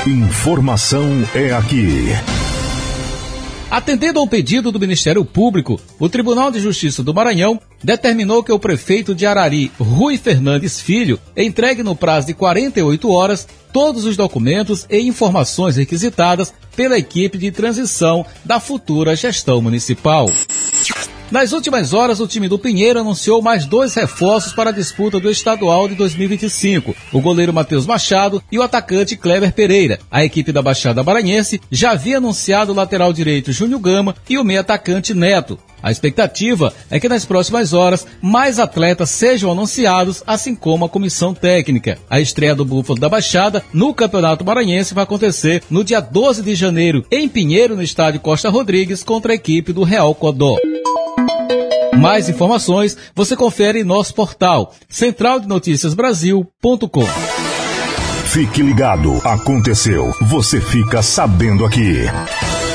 Informação é aqui. Atendendo ao pedido do Ministério Público, o Tribunal de Justiça do Maranhão determinou que o prefeito de Arari, Rui Fernandes Filho, entregue no prazo de 48 horas todos os documentos e informações requisitadas pela equipe de transição da futura gestão municipal. Nas últimas horas, o time do Pinheiro anunciou mais 2 reforços para a disputa do estadual de 2025, o goleiro Matheus Machado e o atacante Kleber Pereira. A equipe da Baixada Maranhense já havia anunciado o lateral direito Júnior Gama e o meio atacante Neto. A expectativa é que nas próximas horas mais atletas sejam anunciados, assim como a comissão técnica. A estreia do Búfalo da Baixada no Campeonato Maranhense vai acontecer no dia 12 de janeiro, em Pinheiro, no estádio Costa Rodrigues, contra a equipe do Real Codó. Mais informações você confere em nosso portal centraldenoticiasbrasil.com. Fique ligado, aconteceu, você fica sabendo aqui.